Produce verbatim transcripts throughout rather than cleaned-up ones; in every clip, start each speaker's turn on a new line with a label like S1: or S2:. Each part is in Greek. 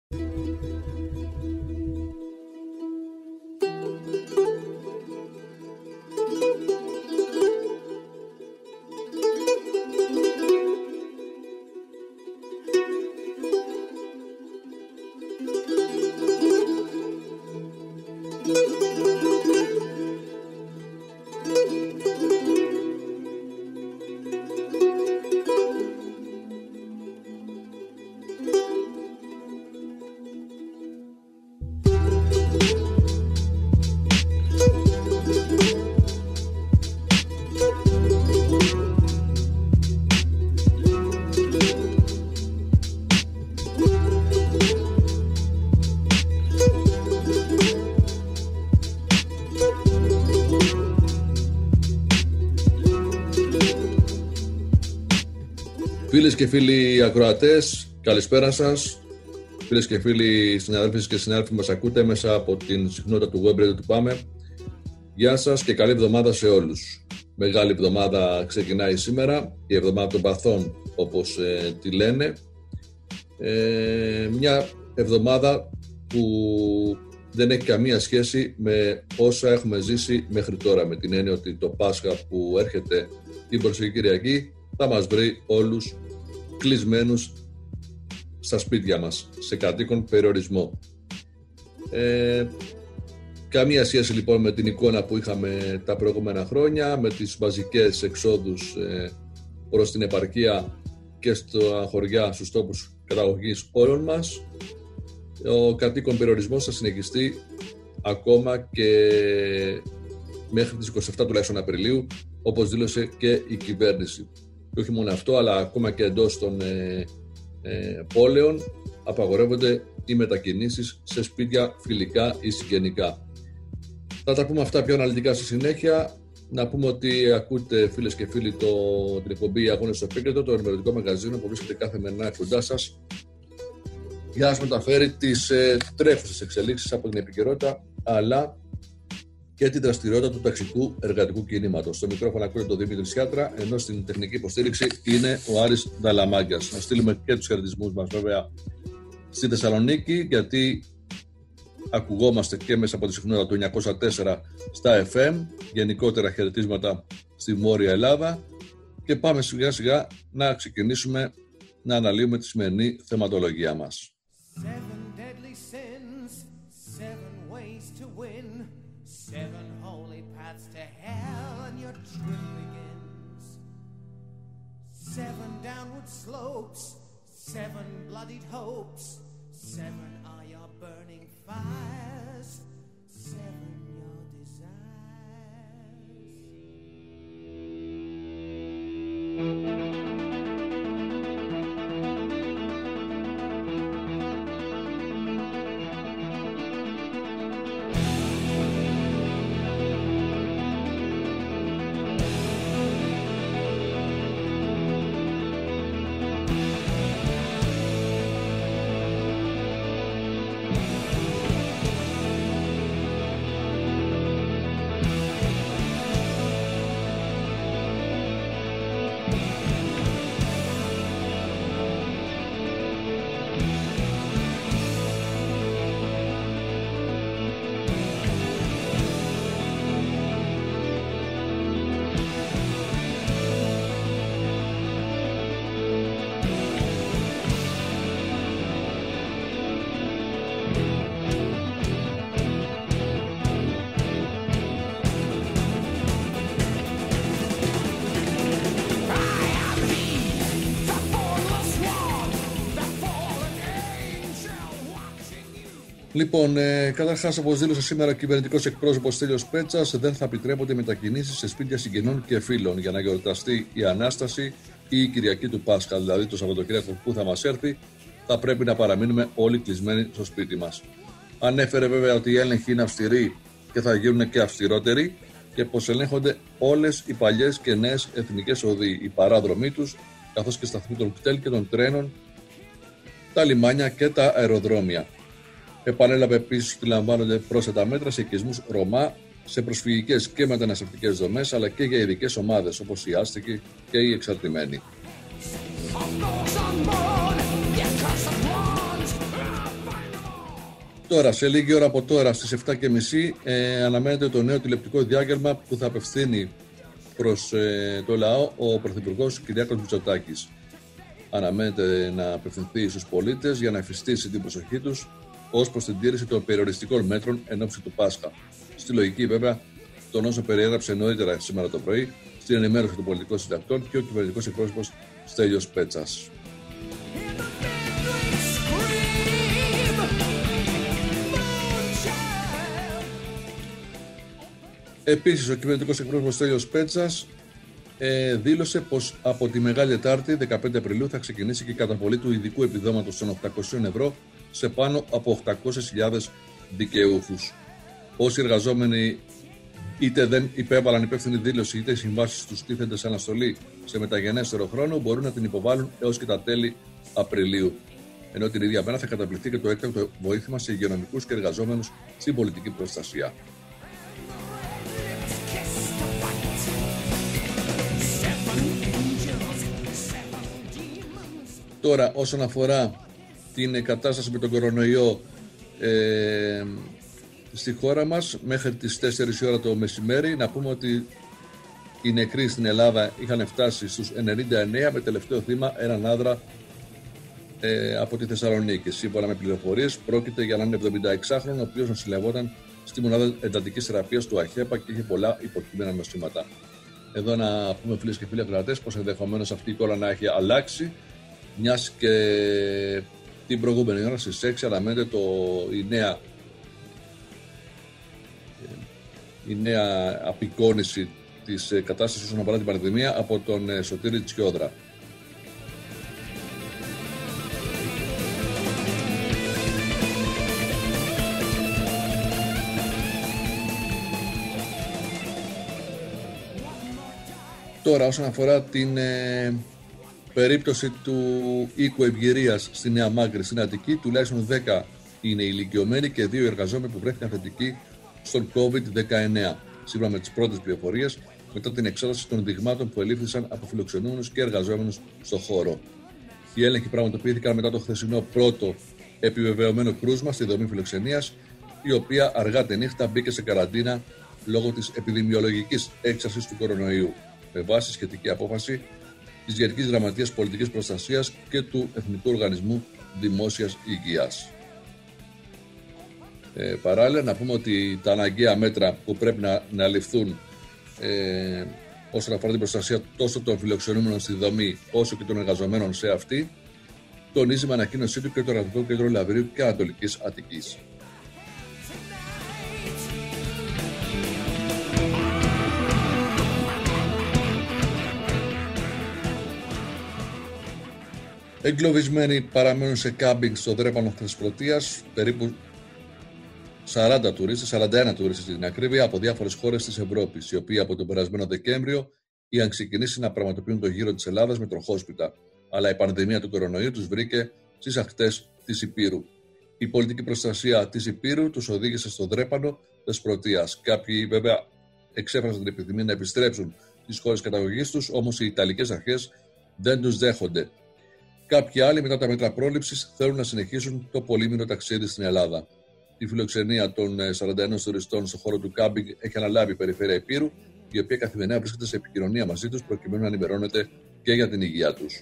S1: Φίλες και φίλοι ακροατές, καλησπέρα σας. Φίλες και φίλοι συναδέλφοι και συνάδελφοι μας ακούτε μέσα από την συχνότητα του Web Radio του Πάμε. Γεια σας και καλή εβδομάδα σε όλους. Μεγάλη εβδομάδα ξεκινάει σήμερα, η εβδομάδα των παθών όπως ε, τη λένε. Ε, μια εβδομάδα που δεν έχει καμία σχέση με όσα έχουμε ζήσει μέχρι τώρα, με την έννοια ότι το Πάσχα που έρχεται την προσεχή Κυριακή θα μας βρει όλους κλεισμένους στα σπίτια μας, σε κατοίκον περιορισμό. Ε, καμία σχέση λοιπόν με την εικόνα που είχαμε τα προηγούμενα χρόνια, με τις μαζικές εξόδους ε, προς την επαρχία και στα χωριά, στους τόπους καταγωγής όλων μας. Ο κατοίκον περιορισμός θα συνεχιστεί ακόμα και μέχρι τις είκοσι επτά τουλάχιστον Απριλίου, όπως δήλωσε και η κυβέρνηση. Και όχι μόνο αυτό, αλλά ακόμα και εντός των ε, ε, πόλεων απαγορεύονται οι μετακινήσεις σε σπίτια φιλικά ή συγγενικά. Θα τα πούμε αυτά πιο αναλυτικά στη συνέχεια. Να πούμε ότι ακούτε, φίλες και φίλοι, το, την εκπομπή Αγώνες στο Επίκεντρο, το ενημερωτικό μαγαζίνο που βρίσκεται κάθε μερινά κοντά σας, για να σας μεταφέρει τις ε, τρέχουσες εξελίξεις από την επικαιρότητα, αλλά και την δραστηριότητα του ταξικού εργατικού κινήματος. Στο μικρόφωνο ακούτε τον Δημήτρη Σιάτρα, ενώ στην τεχνική υποστήριξη είναι ο Άρης Δαλαμάγκιας. Να στείλουμε και τους χαιρετισμούς μας βέβαια στη Θεσσαλονίκη, γιατί ακουγόμαστε και μέσα από τη συχνότητα του εννιακόσια τέσσερα στα εφ εμ, γενικότερα χαιρετίσματα στη Βόρεια Ελλάδα, και πάμε σιγά σιγά να ξεκινήσουμε να αναλύουμε τη σημερινή θεματολογία μας.
S2: Seven holy paths to hell and your trip begins. Seven downward slopes, seven bloodied hopes. Seven are your burning fires, seven your desires.
S1: Λοιπόν, ε, καταρχάς, όπως δήλωσε σήμερα ο κυβερνητικός εκπρόσωπος Στέλιος Πέτσας, δεν θα επιτρέπονται μετακινήσεις σε σπίτια συγγενών και φίλων για να γιορταστεί η Ανάσταση ή η Κυριακή του Πάσχα, δηλαδή το Σαββατοκύριακο που θα μας έρθει, θα πρέπει να παραμείνουμε όλοι κλεισμένοι στο σπίτι μας. Ανέφερε βέβαια ότι οι έλεγχοι είναι αυστηροί και θα γίνουν και αυστηρότεροι και πως ελέγχονται όλες οι παλιές και νέες εθνικές οδοί, οι παράδρομοι τους, καθώς και σταθμοί των κτέλ και των τρένων, τα λιμάνια και τα αεροδρόμια. Επανέλαβε επίσης ότι λαμβάνονται πρόσθετα μέτρα σε οικισμούς Ρωμά, σε προσφυγικές και μεταναστευτικές δομές, αλλά και για ειδικές ομάδες όπως οι άστικοι και οι εξαρτημένοι. Τώρα, σε λίγη ώρα από τώρα, στις επτά και μισή, ε, αναμένεται το νέο τηλεοπτικό διάγγελμα που θα απευθύνει προς ε, το λαό ο Πρωθυπουργός Κυριάκος Μητσοτάκης. Αναμένεται να απευθυνθεί στους πολίτες για να εφιστήσει την προσοχή τους ως προς την τήρηση των περιοριστικών μέτρων εν ώψη του Πάσχα. Στη λογική, βέβαια, των όσων περιέγραψε νωρίτερα σήμερα το πρωί στην ενημέρωση των πολιτικών συντακτών και ο κυβερνητικός εκπρόσωπος Στέλιος Πέτσας. Επίσης, ο κυβερνητικός εκπρόσωπος Στέλιος Πέτσας ε, δήλωσε πως από τη Μεγάλη Τετάρτη, δεκαπέντε Απριλίου, θα ξεκινήσει και η καταβολή του ειδικού επιδόματος των οκτακόσια ευρώ σε πάνω από οκτακόσιες χιλιάδες δικαιούχους. Όσοι εργαζόμενοι είτε δεν υπέβαλαν υπεύθυνη δήλωση, είτε οι συμβάσεις τους τίθενται σε αναστολή σε μεταγενέστερο χρόνο, μπορούν να την υποβάλουν έως και τα τέλη Απριλίου. Ενώ την ίδια μέρα θα καταβληθεί και το έκτακτο βοήθημα σε υγειονομικούς και εργαζόμενους στην πολιτική προστασία. Τώρα, όσον αφορά την κατάσταση με τον κορονοϊό ε, στη χώρα μας, μέχρι τις τέσσερις η ώρα το μεσημέρι, να πούμε ότι οι νεκροί στην Ελλάδα είχαν φτάσει στους ενενήντα εννέα, με τελευταίο θύμα έναν άνδρα ε, από τη Θεσσαλονίκη. Σύμφωνα με πληροφορίες, πρόκειται για έναν εβδομηνταεξάχρονο, ο οποίος νοσηλευόταν στη μονάδα εντατικής θεραπείας του ΑΧΕΠΑ και είχε πολλά υποκείμενα νοσήματα. Εδώ να πούμε, φίλες και φίλοι ακροατές, πως ενδεχομένως αυτή η εικόνα να έχει αλλάξει, μιας και την προηγούμενη ώρα στις έξι αναμένεται το, η, νέα, η νέα απεικόνηση της κατάστασης όσον αφορά την πανδημία από τον Σωτήρη Τσιόδρα. Τώρα, όσον αφορά την ε, περίπτωση του οίκου ευγυρίας στη Νέα Μάγκρη, στην Αττική, τουλάχιστον δέκα είναι ηλικιωμένοι και δύο εργαζόμενοι που βρέθηκαν θετικοί στον κόβιντ δεκαεννέα. Σύμφωνα με τις πρώτες πληροφορίες, μετά την εξέταση των δειγμάτων που ελήφθησαν από φιλοξενούμενους και εργαζόμενους στον χώρο. Οι έλεγχοι πραγματοποιήθηκαν μετά το χθεσινό πρώτο επιβεβαιωμένο κρούσμα στη δομή φιλοξενίας, η οποία αργά τη νύχτα μπήκε σε καραντίνα λόγω της επιδημιολογικής έξαρσης του κορονοϊού, με βάση σχετική απόφαση της Γενικής Γραμματείας Πολιτικής Προστασίας και του Εθνικού Οργανισμού Δημόσιας Υγείας. Ε, παράλληλα, να πούμε ότι τα αναγκαία μέτρα που πρέπει να, να ληφθούν ε, όσον αφορά την προστασία τόσο των φιλοξενούμενων στη δομή όσο και των εργαζομένων σε αυτή, τονίζει με ανακοίνωσή του και το Ερατικό Κέντρο Λαβρίου και Ανατολικής Αττικής. Εγκλωβισμένοι παραμένουν σε κάμπινγκ στο Δρέπανο Θεσπρωτείας, περίπου σαράντα τουρίστες, σαράντα ένα τουρίστες στην ακρίβεια, από διάφορες χώρες της Ευρώπης, οι οποίοι από τον περασμένο Δεκέμβριο είχαν ξεκινήσει να πραγματοποιούν το γύρο της Ελλάδας με τροχόσπιτα, αλλά η πανδημία του κορονοϊού τους βρήκε στις ακτές της Ηπείρου. Η πολιτική προστασία της Ηπείρου τους οδήγησε στο Δρέπανο Θεσπρωτείας. Κάποιοι βέβαια εξέφρασαν την επιθυμία να επιστρέψουν στις χώρες καταγωγής τους, όμως οι Ιταλικές αρχές δεν τους δέχονται. Κάποιοι άλλοι, μετά τα μέτρα πρόληψης, θέλουν να συνεχίσουν το πολύμηνο ταξίδι στην Ελλάδα. Η φιλοξενία των σαράντα ένα τουριστών στον χώρο του κάμπινγκ έχει αναλάβει η Περιφέρεια Ηπείρου, η οποία καθημερινά βρίσκεται σε επικοινωνία μαζί τους προκειμένου να ενημερώνεται και για την υγεία τους.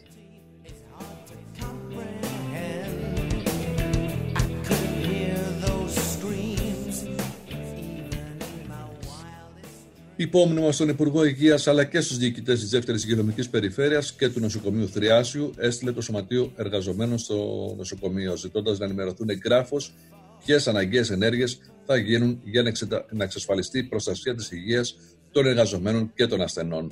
S1: Υπόμνημα στον Υπουργό Υγείας αλλά και στους διοικητές της δεύτερης υγειονομικής περιφέρειας και του νοσοκομείου Θριάσιου έστειλε το Σωματείο Εργαζομένων στο νοσοκομείο, ζητώντας να ενημερωθούν εγγράφως ποιες αναγκαίες ενέργειες θα γίνουν για να, εξετα... να εξασφαλιστεί η προστασία της υγείας των εργαζομένων και των ασθενών.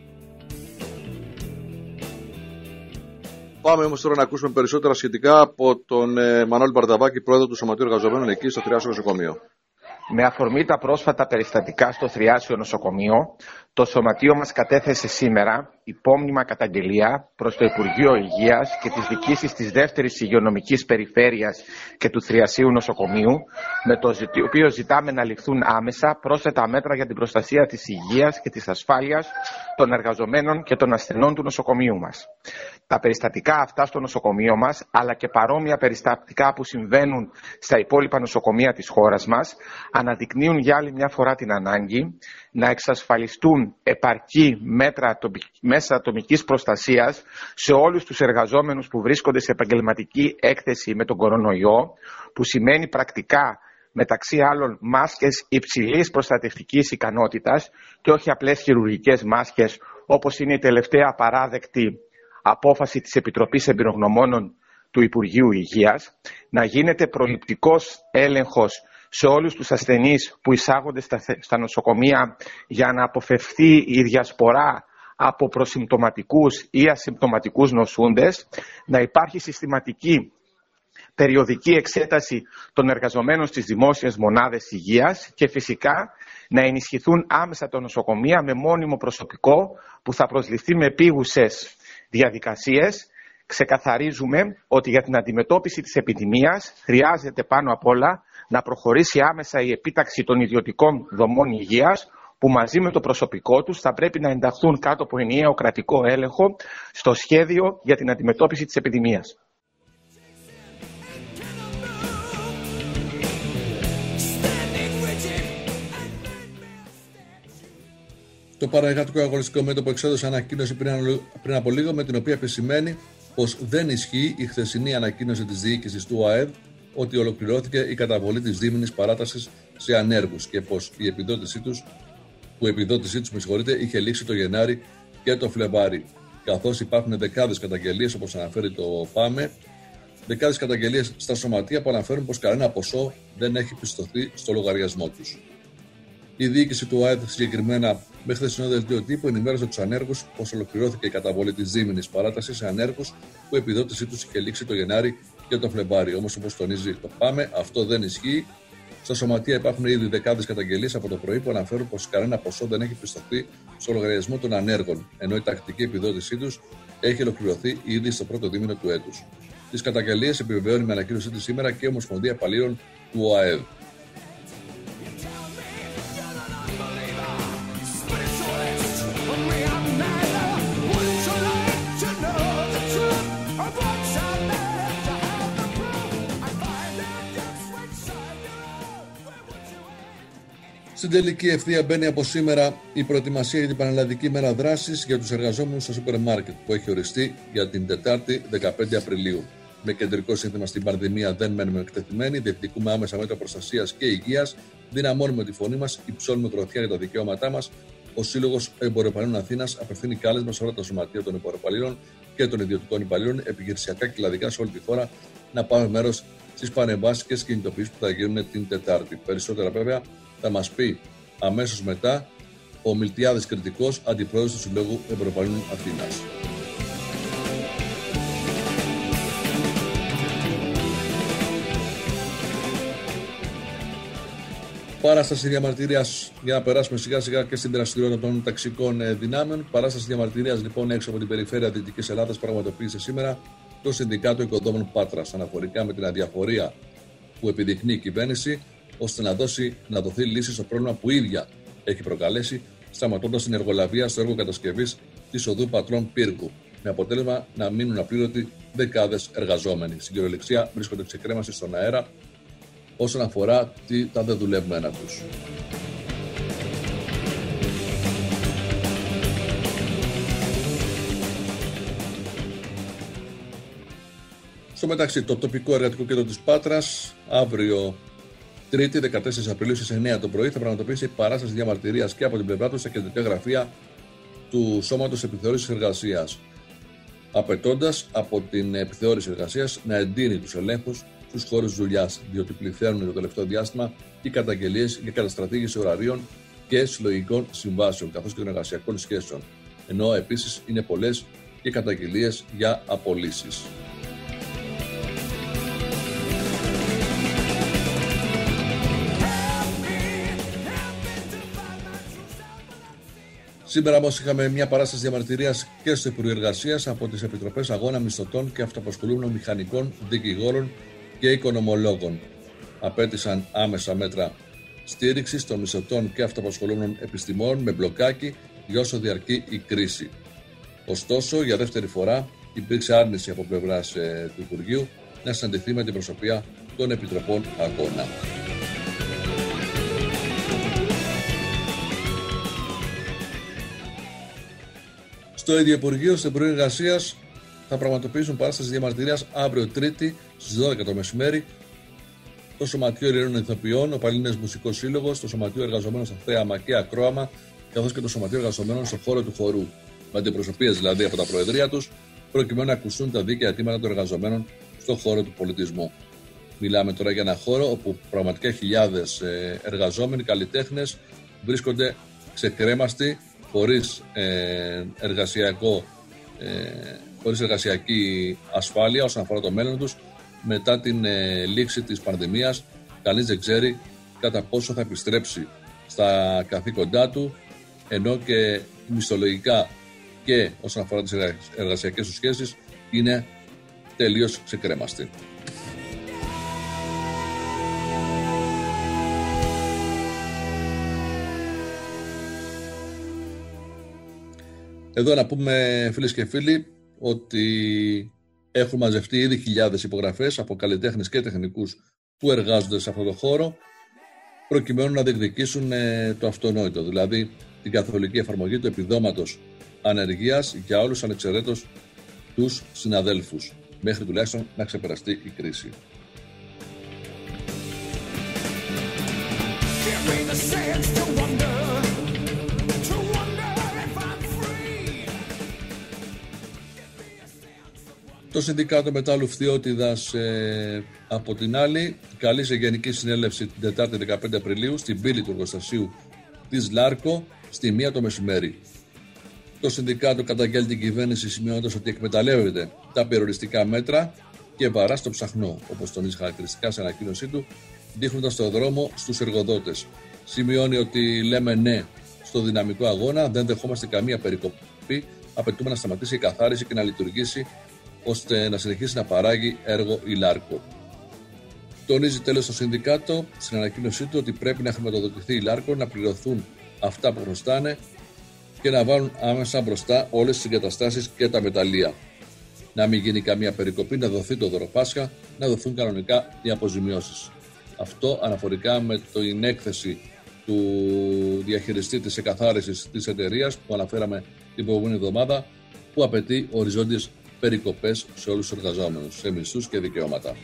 S1: Πάμε όμως τώρα να ακούσουμε περισσότερα σχετικά από τον ε, Μανώλη Μπαρδαβάκη, πρόεδρο του Σωματείου Εργαζομένων εκεί στο Θριάσιο νοσοκομείο.
S3: Με αφορμή τα πρόσφατα περιστατικά στο Θριάσιο νοσοκομείο, Το Σωματείο μας κατέθεσε σήμερα υπόμνημα καταγγελία προς το Υπουργείο Υγείας και τις διοικήσεις της δεύτερης υγειονομικής περιφέρειας και του Θριασίου Νοσοκομείου, με το οποίο ζητάμε να ληφθούν άμεσα πρόσθετα μέτρα για την προστασία της υγείας και της ασφάλειας των εργαζομένων και των ασθενών του νοσοκομείου μας. Τα περιστατικά αυτά στο νοσοκομείο μας, αλλά και παρόμοια περιστατικά που συμβαίνουν στα υπόλοιπα νοσοκομεία της χώρας μας, αναδεικνύουν για άλλη μια φορά την ανάγκη να εξασφαλιστούν επαρκή μέτρα μέσα ατομικής προστασίας σε όλους τους εργαζόμενους που βρίσκονται σε επαγγελματική έκθεση με τον κορονοϊό, που σημαίνει πρακτικά μεταξύ άλλων μάσκες υψηλής προστατευτικής ικανότητας και όχι απλές χειρουργικές μάσκες, όπως είναι η τελευταία παράδεκτη απόφαση της Επιτροπής Εμπειρογνωμόνων του Υπουργείου Υγείας, να γίνεται προληπτικός έλεγχος σε όλους τους ασθενείς που εισάγονται στα, στα νοσοκομεία για να αποφευθεί η διασπορά από προσυμπτωματικούς ή ασυμπτωματικούς νοσούντες, να υπάρχει συστηματική περιοδική εξέταση των εργαζομένων στις δημόσιες μονάδες υγείας και φυσικά να ενισχυθούν άμεσα τα νοσοκομεία με μόνιμο προσωπικό που θα προσληφθεί με επίγουσες διαδικασίες. Ξεκαθαρίζουμε ότι για την αντιμετώπιση της επιδημίας χρειάζεται πάνω απ' όλα να προχωρήσει άμεσα η επίταξη των ιδιωτικών δομών υγείας, που μαζί με το προσωπικό τους θα πρέπει να ενταχθούν κάτω από ενιαίο κρατικό έλεγχο στο σχέδιο για την αντιμετώπιση της επιδημίας.
S1: Το Παραεργατικό Αγωνιστικό Μέτωπο εξέδωσε ανακοίνωση πριν, πριν από λίγο, με την οποία επισημαίνει πως δεν ισχύει η χθεσινή ανακοίνωση της διοίκησης του ΟΑΕΔ ότι ολοκληρώθηκε η καταβολή της δίμηνης παράτασης σε ανέργους και πως η επιδότησή τους, που η επιδότησή τους, με συγχωρείτε, είχε λήξει το Γενάρη και το Φλεβάρι. Καθώς υπάρχουν δεκάδες καταγγελίες, όπως αναφέρει το ΠΑΜΕ, δεκάδες καταγγελίες στα σωματεία που αναφέρουν πως κανένα ποσό δεν έχει πιστωθεί στο λογαριασμό τους. Η διοίκηση του ΟΑΕΔ συγκεκριμένα με χθεσινό δελτίο τύπου ενημέρωσε τους ανέργους πως ολοκληρώθηκε η καταβολή της δίμηνης παράτασης σε ανέργους που η επιδότησή τους είχε λήξει το Γενάρη και το Φλεβάρι. Όμως, όπως τονίζει το ΠΑΜΕ, αυτό δεν ισχύει. Στα σωματεία υπάρχουν ήδη δεκάδες καταγγελίες από το πρωί που αναφέρουν πως κανένα ποσό δεν έχει πιστωθεί στο λογαριασμό των ανέργων, ενώ η τακτική επιδότησή τους έχει ολοκληρωθεί ήδη στο πρώτο δίμηνο του έτους. Τις καταγγελίες επιβεβαιώνει με ανακοίνωσή της σήμερα και η Ομοσπονδία Υπαλλήλων του ΟΑΕΔ. Στην τελική ευθεία μπαίνει από σήμερα η προετοιμασία για την Πανελλαδική Μέρα Δράσης για τους εργαζόμενους στο σούπερ μάρκετ, που έχει οριστεί για την Τετάρτη δεκαπέντε Απριλίου. Με κεντρικό σύνθημα «Στην πανδημία δεν μένουμε εκτεθειμένοι, διεκδικούμε άμεσα μέτρα προστασίας και υγείας, δυναμώνουμε τη φωνή μας, υψώνουμε γροθιά για τα δικαιώματά μας». Ο Σύλλογος Εμποροπαλλήλων Αθήνας απευθύνει κάλεσμα σε όλα τα σωματεία των εμποροπαλλήλων και των ιδιωτικών υπαλλήλων, επιχειρησιακά και κλαδικά σε όλη τη χώρα, να πάρουν μέρος στις πανεμβάσεις κινητοποιήσεις που θα γίνουν την Τετάρτη. Περισσότερα βέβαια θα μας πει αμέσως μετά ο Μιλτιάδης Κρητικός, αντιπρόεδρος του Συλλόγου Εμποροπαλλήλων Αθήνας. Παράσταση διαμαρτυρίας, για να περάσουμε σιγά σιγά και στην δραστηριότητα των ταξικών δυνάμεων. Παράσταση διαμαρτυρίας λοιπόν έξω από την περιφέρεια Δυτικής Ελλάδας πραγματοποίησε σήμερα το Συνδικάτο Οικοδόμων Πάτρας, αναφορικά με την αδιαφορία που επιδεικνύει η κυβέρνηση, ώστε να, δώσει, να δοθεί λύση στο πρόβλημα που η ίδια έχει προκαλέσει, σταματώντας την εργολαβία στο έργο κατασκευής της οδού Πατρών Πύργου, με αποτέλεσμα να μείνουν απλήρωτοι δεκάδες εργαζόμενοι. Στην κυριολεξία βρίσκονται ξεκρέμαση στον αέρα όσον αφορά τα δεδουλευμένα τους. Στο μεταξύ, το τοπικό εργατικό κέντρο της Πάτρας αύριο Τρίτη, δεκατέσσερις Απριλίου στις εννιά το πρωί, θα πραγματοποιήσει παράσταση διαμαρτυρίας και από την πλευρά του στα κεντρικά γραφεία του Σώματος Επιθεώρησης Εργασίας, απαιτώντας από την επιθεώρηση εργασίας να εντείνει τους ελέγχους στους χώρους δουλειάς, διότι πληθαίνουν το τελευταίο διάστημα οι καταγγελίες για καταστρατήγηση ωραρίων και συλλογικών συμβάσεων, καθώς και των εργασιακών σχέσεων, ενώ επίσης είναι πολλές και καταγγελίες για απολύσεις. Σήμερα όμως είχαμε μια παράσταση διαμαρτυρίας και στο Υπουργείο Εργασίας από τις Επιτροπές Αγώνα Μισθωτών και Αυτοαπασχολούμενων Μηχανικών, Δικηγόρων και Οικονομολόγων. Απέτησαν άμεσα μέτρα στήριξης των μισθωτών και αυτοαπασχολούμενων επιστημόνων με μπλοκάκι για όσο διαρκεί η κρίση. Ωστόσο, για δεύτερη φορά υπήρξε άρνηση από πλευράς ε, του Υπουργείου να συναντηθεί με την προσωπία των Επιτροπών Αγώνα. Στο ίδιο Υπουργείο, στο Υπουργείο Εργασίας, θα πραγματοποιήσουν παράσταση διαμαρτυρίας αύριο Τρίτη στις δώδεκα το μεσημέρι το Σωματείο Ελληνικών Ηθοποιών, ο Παλίνες Μουσικός Σύλλογος, το Σωματείο Εργαζομένων στο Θέαμα και Ακρόαμα, καθώς και το Σωματείο Εργαζομένων στο χώρο του χορού. Με αντιπροσωπείες δηλαδή από τα προεδρία τους, προκειμένου να ακουστούν τα δίκαια αιτήματα των εργαζομένων στον χώρο του πολιτισμού. Μιλάμε τώρα για ένα χώρο όπου πραγματικά χιλιάδες εργαζόμενοι, καλλιτέχνες βρίσκονται ξεκρέμαστοι, χωρίς ε, εργασιακό, ε, χωρίς εργασιακή ασφάλεια όσον αφορά το μέλλον τους μετά την ε, λήξη της πανδημίας. Κανείς δεν ξέρει κατά πόσο θα επιστρέψει στα καθήκοντά του, ενώ και μισθολογικά και όσον αφορά τις εργασιακές του σχέσεις είναι τελείως ξεκρέμαστοι. Εδώ να πούμε, φίλες και φίλοι, ότι έχουν μαζευτεί ήδη χιλιάδες υπογραφές από καλλιτέχνες και τεχνικούς που εργάζονται σε αυτό το χώρο, προκειμένου να διεκδικήσουν το αυτονόητο, δηλαδή την καθολική εφαρμογή του επιδόματος ανεργίας για όλους ανεξαιρέτως τους συναδέλφους, μέχρι τουλάχιστον να ξεπεραστεί η κρίση. Το Συνδικάτο Μετάλλου Φθιώτιδας ε, από την άλλη καλεί σε Γενική Συνέλευση την Τετάρτη δεκαπέντε Απριλίου στην πύλη του εργοστασίου της Λάρκο στη μία το μεσημέρι. Το Συνδικάτο καταγγέλει την κυβέρνηση σημειώνοντας ότι εκμεταλλεύεται τα περιοριστικά μέτρα και βαρά στο ψαχνό, όπως τονίζει χαρακτηριστικά σε ανακοίνωσή του, δείχνοντας το δρόμο στους εργοδότες. Σημειώνει ότι λέμε ναι στο δυναμικό αγώνα, δεν δεχόμαστε καμία περικοπή, απαιτούμε να σταματήσει η καθάριση και να λειτουργήσει ώστε να συνεχίσει να παράγει έργο η Λάρκο. Τονίζει τέλος το Συνδικάτο στην ανακοίνωσή του ότι πρέπει να χρηματοδοτηθεί η Λάρκο, να πληρωθούν αυτά που χρωστάνε και να βάλουν άμεσα μπροστά όλες τις εγκαταστάσεις και τα μεταλλεία. Να μην γίνει καμία περικοπή, να δοθεί το δωροπάσχα, να δοθούν κανονικά οι αποζημιώσεις. Αυτό αναφορικά με την έκθεση του διαχειριστή της εκαθάρισης της εταιρείας που αναφέραμε την προηγούμενη εβδομάδα, που απαιτεί οριζόντιες περικοπές σε όλους τους εργαζόμενους, σε μισθούς και δικαιώματα.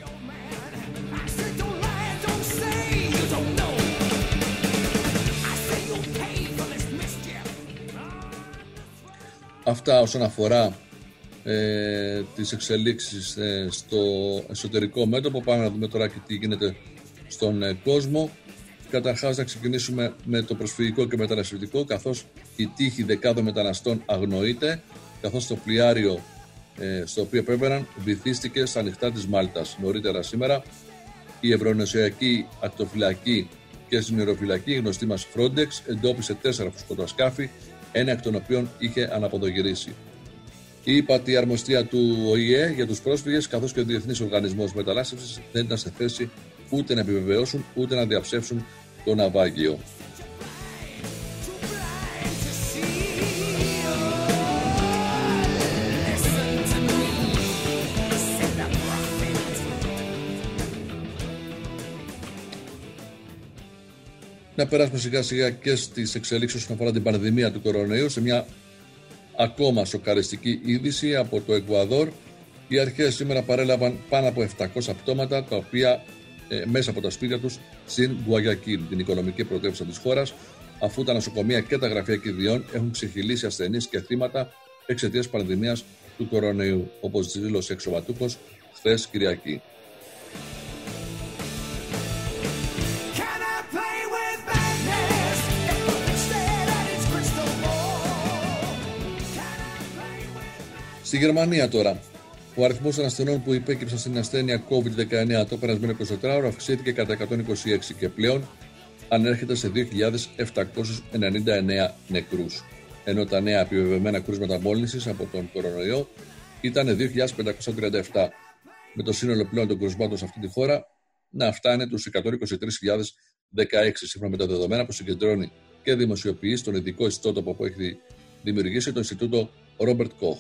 S1: Αυτά όσον αφορά ε, τις εξελίξεις ε, στο εσωτερικό μέτωπο. Πάμε να δούμε τώρα και τι γίνεται στον ε, κόσμο. Καταρχάς να ξεκινήσουμε με το προσφυγικό και μεταναστευτικό, καθώς η τύχη δεκάδων μεταναστών αγνοείται, καθώς το πλοιάριο ε, στο οποίο επέβαιναν βυθίστηκε στα ανοιχτά της Μάλτας. Νωρίτερα σήμερα η Ευρωενωσιακή Ακτοφυλακή και Συνοροφυλακή, γνωστή μας Frontex, εντόπισε τέσσερα φουσκωτοσκάφη, ένα εκ των οποίων είχε αναποδογυρίσει. Η ΥΠΑΤΗ αρμοστία του Ο Η Ε για τους πρόσφυγες, καθώς και ο Διεθνής Οργανισμός Μετανάστευσης, δεν ήταν σε θέση ούτε να επιβεβαιώσουν ούτε να διαψεύσουν το ναυάγιο. Να περάσουμε σιγά σιγά και στις εξελίξεις όσον αφορά την πανδημία του κορονοϊού, σε μια ακόμα σοκαριστική είδηση από το Εκουαδόρ. Οι αρχές σήμερα παρέλαβαν πάνω από επτακόσια πτώματα, τα οποία ε, μέσα από τα σπίτια τους στην Γκουαγιακίλ, την οικονομική πρωτεύουσα της χώρας, αφού τα νοσοκομεία και τα γραφεία κηδιών έχουν ξεχυλήσει ασθενείς και θύματα εξαιτίας πανδημίας του κορονοϊού, όπως δήλωσε εξωματούχος χθες Κυριακή. Στη Γερμανία τώρα, ο αριθμός των ασθενών που υπέκυψαν στην ασθένεια κόβιντ δεκαεννέα το περασμένο εικοσιτετράωρο αυξήθηκε κατά εκατόν είκοσι έξι και πλέον ανέρχεται σε δύο χιλιάδες επτακόσιους ενενήντα εννέα νεκρούς. ενώ τα νέα επιβεβαιωμένα κρούσματα μόλυνσης από τον κορονοϊό ήταν δύο χιλιάδες πεντακόσια τριάντα επτά, με το σύνολο πλέον των κρουσμάτων σε αυτή τη χώρα να φτάνει τους εκατόν είκοσι τρεις χιλιάδες δεκαέξι, σύμφωνα με τα δεδομένα που συγκεντρώνει και δημοσιοποιεί στον ειδικό ιστότοπο που έχει δημιουργήσει το Ινστιτούτο Robert Koch.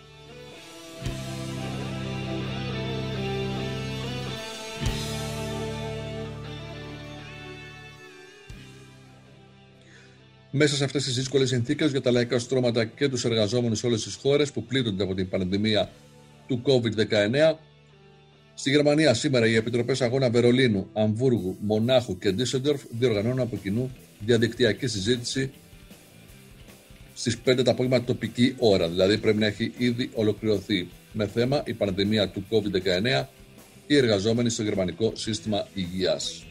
S1: Μέσα σε αυτές τις δύσκολες συνθήκες για τα λαϊκά στρώματα και τους εργαζόμενους σε όλες τις χώρες που πλήττονται από την πανδημία του κόβιντ δεκαεννέα, στη Γερμανία σήμερα οι Επιτροπές Αγώνα Βερολίνου, Αμβούργου, Μονάχου και Ντίσσελντορφ διοργανώνουν από κοινού διαδικτυακή συζήτηση στις πέντε το απόγευμα τοπική ώρα, δηλαδή πρέπει να έχει ήδη ολοκληρωθεί, με θέμα η πανδημία του κόβιντ δεκαεννέα, οι εργαζόμενοι στο γερμανικό σύστημα υγείας.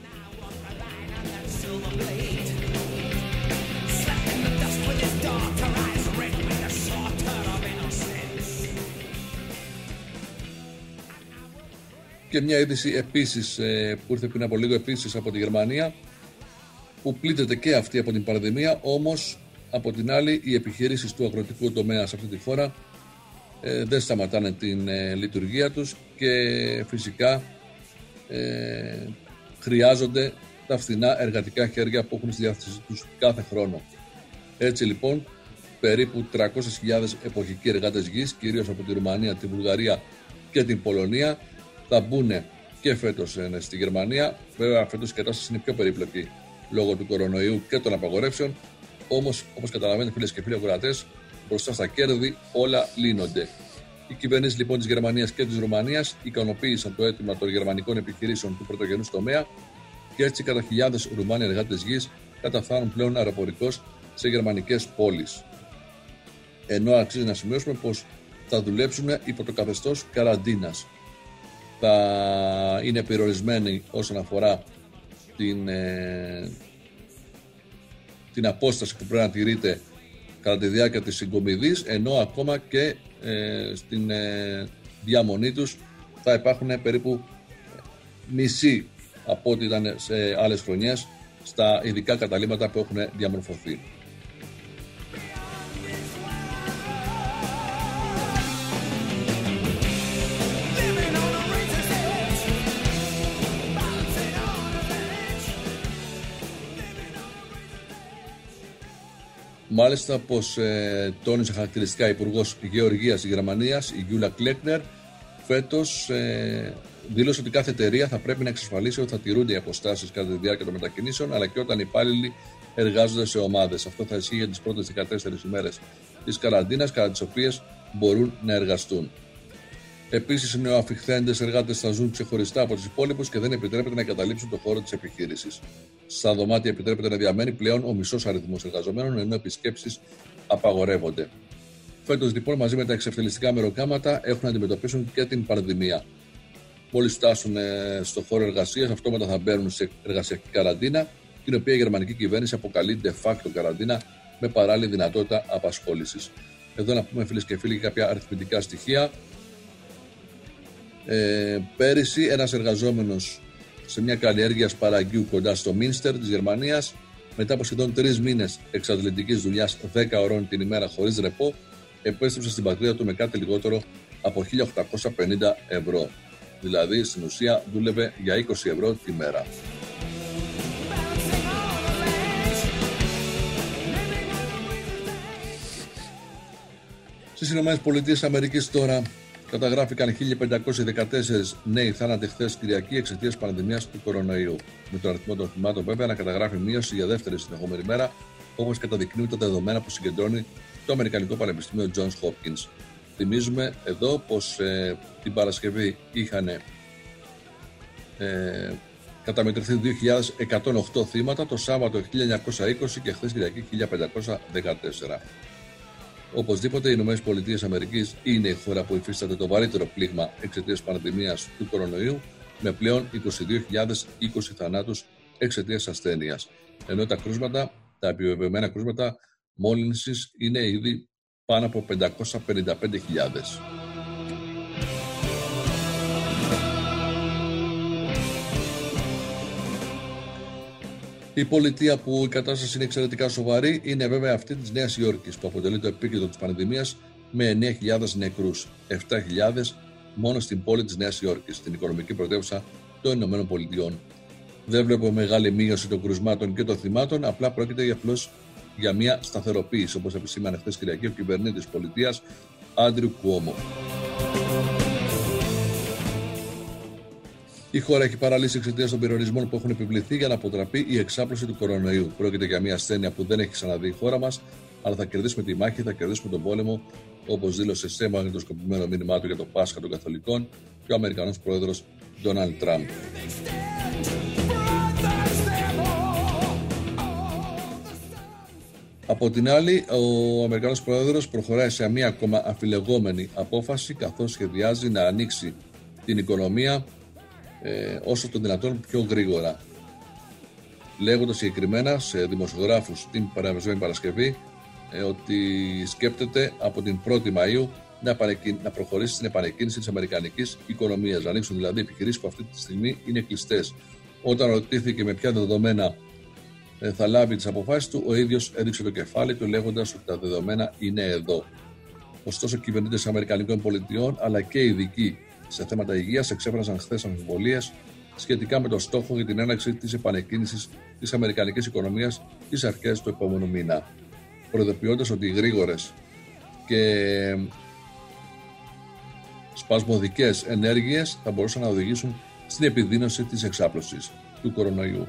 S1: Και μια είδηση επίσης που ήρθε πριν από λίγο επίσης από τη Γερμανία, που πλήττεται και αυτή από την πανδημία, όμως από την άλλη οι επιχειρήσεις του αγροτικού τομέα σε αυτή τη χώρα ε, δεν σταματάνε την ε, λειτουργία τους και φυσικά ε, χρειάζονται τα φθηνά εργατικά χέρια που έχουν στη διάθεσή τους κάθε χρόνο. Έτσι λοιπόν περίπου τριακόσιες χιλιάδες εποχικοί εργάτες γης, κυρίως από τη Ρουμανία, τη Βουλγαρία και την Πολωνία, θα μπουν και φέτος ε, στη Γερμανία. Βέβαια φέτος η κατάσταση είναι πιο περίπλοκη λόγω του κορονοϊού και των απαγορεύσεων. Όμως, όπως καταλαβαίνετε φίλες και φίλοι ακροατές, μπροστά στα κέρδη όλα λύνονται. Οι κυβερνήσεις λοιπόν της Γερμανίας και της Ρουμανίας ικανοποίησαν το αίτημα των γερμανικών επιχειρήσεων του πρωτογενούς τομέα και έτσι κατά χιλιάδες Ρουμάνοι εργάτες γης καταφθάνουν πλέον αεροπορικώς σε γερμανικές πόλεις. Ενώ αξίζει να σημειώσουμε πως θα δουλέψουν υπό το καθεστώς καραντίνας. Θα είναι περιορισμένοι όσον αφορά την, ε, την απόσταση που πρέπει να τηρείται κατά τη διάρκεια της συγκομιδής, ενώ ακόμα και ε, στην ε, διαμονή τους θα υπάρχουν περίπου μισή από ό,τι ήταν σε άλλες χρονιές στα ειδικά καταλύματα που έχουν διαμορφωθεί. Μάλιστα, πως ε, τόνισε χαρακτηριστικά η Υπουργός Γεωργίας της Γερμανίας, η Γιούλα Κλέκνερ, φέτος ε, δήλωσε ότι κάθε εταιρεία θα πρέπει να εξασφαλίσει ότι θα τηρούνται οι αποστάσεις κατά τη διάρκεια των μετακινήσεων, αλλά και όταν οι υπάλληλοι εργάζονται σε ομάδες. Αυτό θα ισχύει για τις πρώτες δεκατέσσερις ημέρες της καραντίνας, κατά τις οποίες μπορούν να εργαστούν. Επίσης, οι νεοαφιχθέντες εργάτες θα ζουν ξεχωριστά από τους υπόλοιπους και δεν επιτρέπεται να εγκαταλείψουν το χώρο της επιχείρησης. Στα δωμάτια επιτρέπεται να διαμένει πλέον ο μισός αριθμός εργαζομένων, ενώ επισκέψεις απαγορεύονται. Φέτος, λοιπόν, μαζί με τα εξευτελιστικά μεροκάματα έχουν να αντιμετωπίσουν και την πανδημία. Μόλις φτάσουν στο χώρο εργασίας, αυτόματα θα μπαίνουν σε εργασιακή καραντίνα, την οποία η γερμανική κυβέρνηση αποκαλεί de facto καραντίνα με παράλληλη δυνατότητα απασχόλησης. Εδώ να πούμε, φίλες και φίλοι, κάποια αριθμητικά στοιχεία. Ε, πέρυσι ένας εργαζόμενος σε μια καλλιέργεια σπαραγγιού κοντά στο Μίνστερ της Γερμανίας, μετά από σχεδόν τρεις μήνες εξαντλητικής δουλειάς δέκα ωρών την ημέρα χωρίς ρεπό, επέστρεψε στην πατρίδα του με κάτι λιγότερο από χίλια οκτακόσια πενήντα ευρώ. Δηλαδή στην ουσία δούλευε για είκοσι ευρώ τη μέρα. Στις Ηνωμένες Πολιτείες Αμερικής τώρα καταγράφηκαν χίλια πεντακόσιοι δεκατέσσερις νέοι θάνατοι χθες Κυριακή εξαιτίας πανδημίας του κορονοϊού. Με τον αριθμό των θυμάτων βέβαια να καταγράφει μείωση για δεύτερη συνεχόμενη μέρα, όπως καταδεικνύουν τα δεδομένα που συγκεντρώνει το Αμερικανικό Πανεπιστήμιο Johns Hopkins. Θυμίζουμε εδώ πως ε, την Παρασκευή είχαν ε, καταμετρηθεί δύο χιλιάδες εκατόν οκτώ θύματα, το Σάββατο χίλια εννιακόσια είκοσι και χθες Κυριακή χίλια πεντακόσια δεκατέσσερα. Οπωσδήποτε, οι Ηνωμένες Πολιτείες Αμερικής είναι η χώρα που υφίσταται το βαρύτερο πλήγμα εξαιτίας πανδημίας του κορονοϊού, με πλέον είκοσι δύο χιλιάδες είκοσι θανάτους εξαιτίας ασθένειας. Ενώ τα κρούσματα, τα επιβεβαιωμένα κρούσματα μόλυνσης είναι ήδη πάνω από πεντακόσιες πενήντα πέντε χιλιάδες. Η πολιτεία που η κατάσταση είναι εξαιρετικά σοβαρή είναι βέβαια αυτή της Νέας Υόρκης, που αποτελεί το επίκεντρο της πανδημίας με εννέα χιλιάδες νεκρούς, επτά χιλιάδες μόνο στην πόλη της Νέας Υόρκης, την οικονομική πρωτεύουσα των Ηνωμένων Πολιτειών. Δεν βλέπω μεγάλη μείωση των κρουσμάτων και των θυμάτων, απλά πρόκειται για απλώς για μια σταθεροποίηση, όπως επισήμανε χθες Κυριακή ο κυβερνήτης της πολιτείας, Άντριου Κουόμο. Η χώρα έχει παραλύσει εξαιτίας των περιορισμών που έχουν επιβληθεί για να αποτραπεί η εξάπλωση του κορονοϊού. Πρόκειται για μια ασθένεια που δεν έχει ξαναδεί η χώρα μας, αλλά θα κερδίσουμε τη μάχη, θα κερδίσουμε τον πόλεμο, όπως δήλωσε σε μαγνητοσκοπημένο μήνυμά του για το Πάσχα των Καθολικών και ο Αμερικανός πρόεδρος Ντόναλντ Τραμπ. Από την άλλη, ο Αμερικανός πρόεδρος προχωράει σε μια ακόμα αμφιλεγόμενη απόφαση, καθώς σχεδιάζει να ανοίξει την οικονομία ε, όσο το δυνατόν πιο γρήγορα. Λέγοντας συγκεκριμένα σε δημοσιογράφους την περασμένη Παρασκευή ε, ότι σκέπτεται από την πρώτη Μαΐου να, να προχωρήσει στην επανεκκίνηση της αμερικανικής οικονομίας. Να ανοίξουν δηλαδή επιχειρήσεις που αυτή τη στιγμή είναι κλειστές. Όταν ρωτήθηκε με ποια δεδομένα ε, θα λάβει τις αποφάσεις του, ο ίδιος έδειξε το κεφάλι του λέγοντας ότι τα δεδομένα είναι εδώ. Ωστόσο, κυβερνήτες Αμερικανικών πολιτιών αλλά και ειδικοί σε θέματα υγείας εξέφρασαν χθες αμφιβολίες σχετικά με το στόχο για την έναρξη της επανεκκίνησης της αμερικανικής οικονομίας στις αρχές του επόμενου μήνα, προειδοποιώντας ότι οι γρήγορες και σπασμωδικές ενέργειες θα μπορούσαν να οδηγήσουν στην επιδείνωση της εξάπλωσης του κορονοϊού.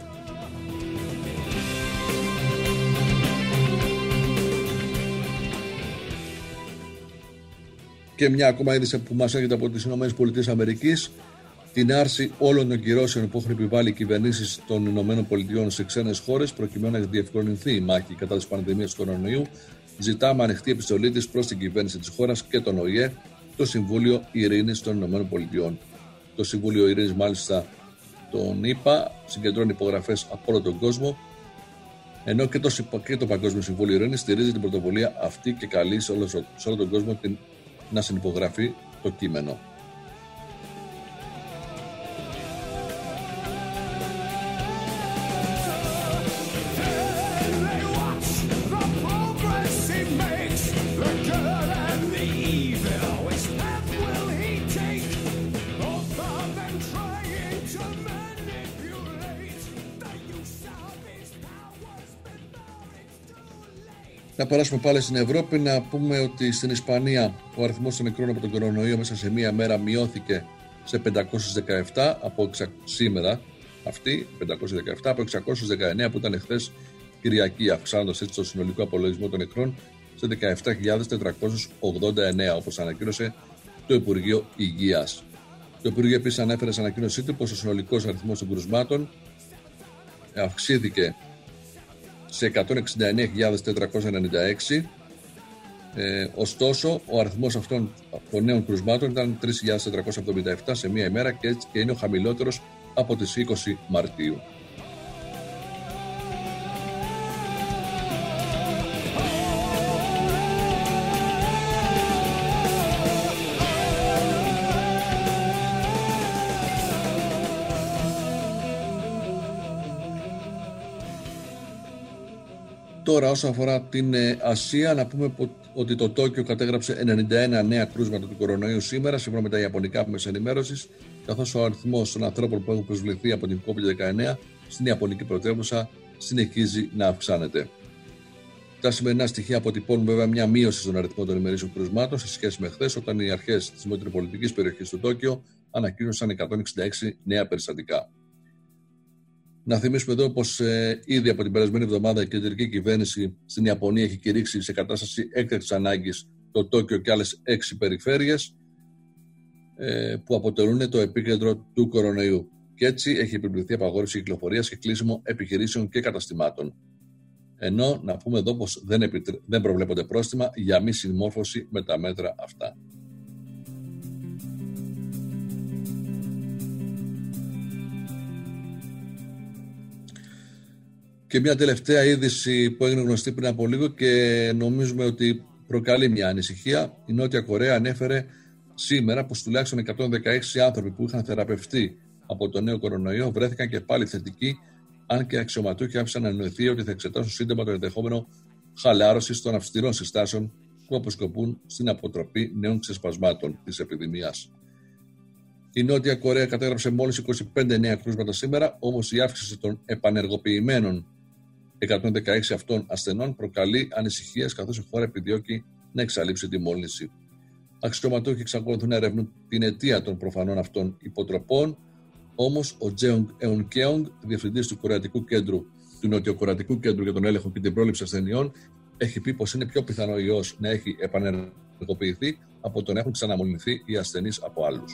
S1: Και μια ακόμα είδηση που μας έρχεται από τις ΗΠΑ, την άρση όλων των κυρώσεων που έχουν επιβάλει οι κυβερνήσεις των ΗΠΑ σε ξένες χώρες προκειμένου να διευκολυνθεί η μάχη κατά της πανδημίας του κορονοϊού. Ζητάμε ανοιχτή επιστολή της προς την κυβέρνηση της χώρας και τον Ο Η Ε, το Συμβούλιο Ειρήνης των ΗΠΑ. Το Συμβούλιο Ειρήνης, μάλιστα, τον είπα, συγκεντρώνει υπογραφές από όλο τον κόσμο, ενώ και το, και το Παγκόσμιο Συμβούλιο Ειρήνης στηρίζει την πρωτοβουλία αυτή και καλεί σε όλο, σε όλο τον κόσμο την, να συνυπογραφεί το κείμενο. Να περάσουμε πάλι στην Ευρώπη, να πούμε ότι στην Ισπανία ο αριθμός των νεκρών από τον κορονοϊό μέσα σε μία μέρα μειώθηκε σε πεντακόσιους δεκαεπτά από σήμερα αυτή, πεντακόσιους δεκαεπτά από εξακόσιους δεκαεννέα που ήταν χθες Κυριακή, αυξάνοντας έτσι το συνολικό απολογισμό των νεκρών σε δεκαεπτά χιλιάδες τετρακόσιους ογδόντα εννέα, όπως ανακοίνωσε το Υπουργείο Υγείας. Το Υπουργείο επίσης ανέφερε σε ανακοίνωσή του πως ο συνολικός αριθμός των κρουσμάτων αυξήθηκε σε εκατόν εξήντα εννέα χιλιάδες τετρακόσια ενενήντα έξι. Ε, ωστόσο, ο αριθμός αυτών των νέων κρουσμάτων ήταν τρεις χιλιάδες τετρακόσια εβδομήντα επτά σε μία ημέρα και, έτσι, και είναι ο χαμηλότερος από τις είκοσι Μαρτίου. Τώρα, όσον αφορά την Ασία, να πούμε ότι το Τόκιο κατέγραψε ενενήντα ένα νέα κρούσματα του κορονοϊού σήμερα, σύμφωνα με τα ιαπωνικά μέσα ενημέρωσης, καθώς ο αριθμός των ανθρώπων που έχουν προσβληθεί από την κόβιντ δεκαεννέα στην ιαπωνική πρωτεύουσα συνεχίζει να αυξάνεται. Τα σημερινά στοιχεία αποτυπώνουν βέβαια μια μείωση στον αριθμό των ημερήσιων κρούσματων σε σχέση με χθες, όταν οι αρχές της μετροπολιτικής περιοχής του Τόκιο ανακοίνωσαν εκατόν εξήντα έξι νέα περιστατικά. Να θυμίσουμε εδώ πως ε, ήδη από την περασμένη εβδομάδα η κεντρική κυβέρνηση στην Ιαπωνία έχει κηρύξει σε κατάσταση έκτακτης ανάγκης το Τόκιο και άλλες έξι περιφέρειες ε, που αποτελούν το επίκεντρο του κορονοϊού. Και έτσι έχει επιβληθεί απαγόρευση κυκλοφορίας και κλείσιμο επιχειρήσεων και καταστημάτων. Ενώ να πούμε εδώ πως δεν, επιτρέ... δεν προβλέπονται πρόστιμα για μη συμμόρφωση με τα μέτρα αυτά. Και μια τελευταία είδηση που έγινε γνωστή πριν από λίγο και νομίζουμε ότι προκαλεί μια ανησυχία. Η Νότια Κορέα ανέφερε σήμερα πως τουλάχιστον εκατόν δεκαέξι άνθρωποι που είχαν θεραπευτεί από το νέο κορονοϊό βρέθηκαν και πάλι θετικοί αν και αξιωματούχοι άφησαν να εννοηθεί ότι θα εξετάσουν σύντομα το ενδεχόμενο χαλάρωση των αυστηρών συστάσεων που αποσκοπούν στην αποτροπή νέων ξεσπασμάτων της επιδημίας. Η Νότια Κορέα κατέγραψε μόλις είκοσι πέντε νέα κρούσματα σήμερα, όμως η αύξηση των επανεργοποιημένων εκατόν δεκαέξι αυτών ασθενών προκαλεί ανησυχίες, καθώς η χώρα επιδιώκει να εξαλείψει τη μόλυνση. Αξιωματούχοι εξακολουθούν να ερευνούν την αιτία των προφανών αυτών υποτροπών, όμως ο Τζέονγκ Εονκέονγκ, διευθυντής του Κορεατικού Κέντρου, του Νοτιοκορεατικού Κέντρου για τον έλεγχο και την πρόληψη ασθενειών, έχει πει πως είναι πιο πιθανό ο ιός να έχει επανεργοποιηθεί από το να έχουν ξαναμολυνθεί οι ασθενείς από άλλους.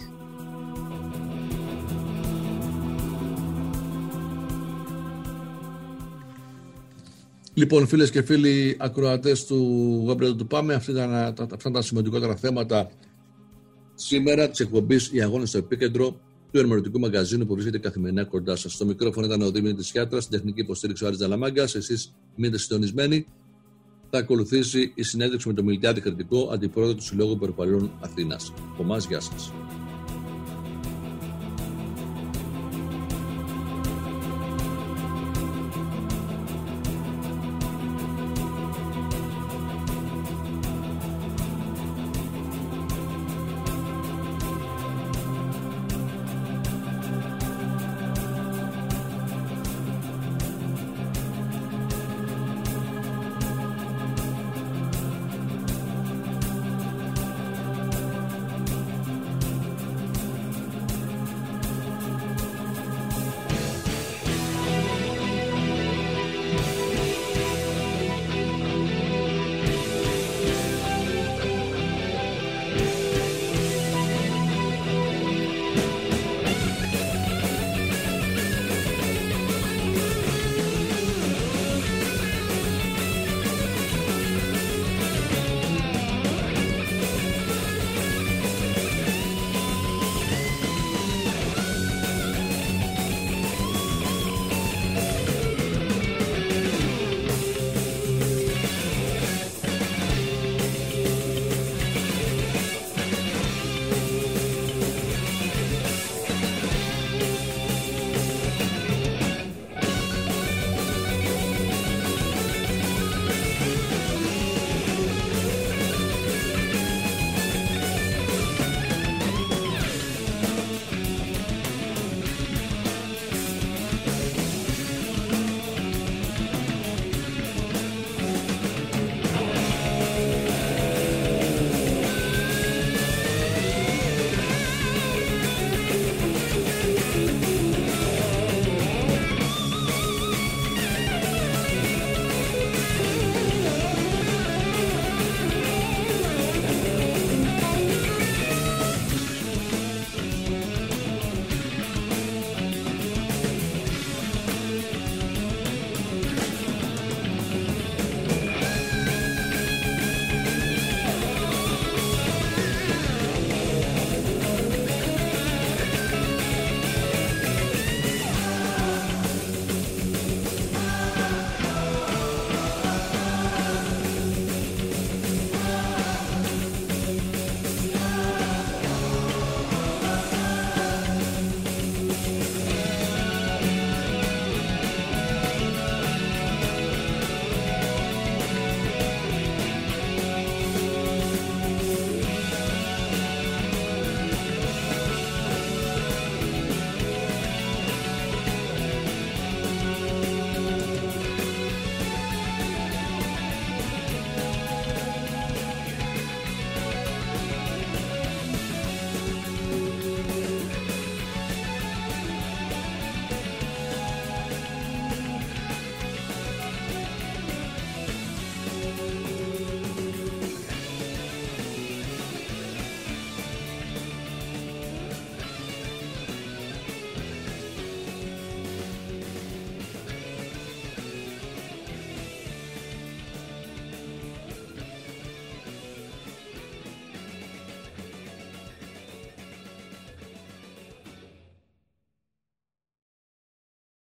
S1: Λοιπόν, φίλες και φίλοι ακροατές του Web του Πάμε, αυτά ήταν, αυτά ήταν τα σημαντικότερα θέματα σήμερα της εκπομπής «Οι Αγώνες στο Επίκεντρο» του ενημερωτικού μαγαζίνου που βρίσκεται καθημερινά κοντά σας. Στο μικρόφωνο ήταν ο Δημήτρης Γιάτρας, στην τεχνική υποστήριξη ο Άρης Δαλαμάγκας. Εσείς μείνετε συντονισμένοι. Θα ακολουθήσει η συνέντευξη με τον Μιλτιάδη Κρητικό, αντιπρόεδρο του Συλλόγου Περιπαλλήλων Αθήνας. Από εμάς, γεια σας.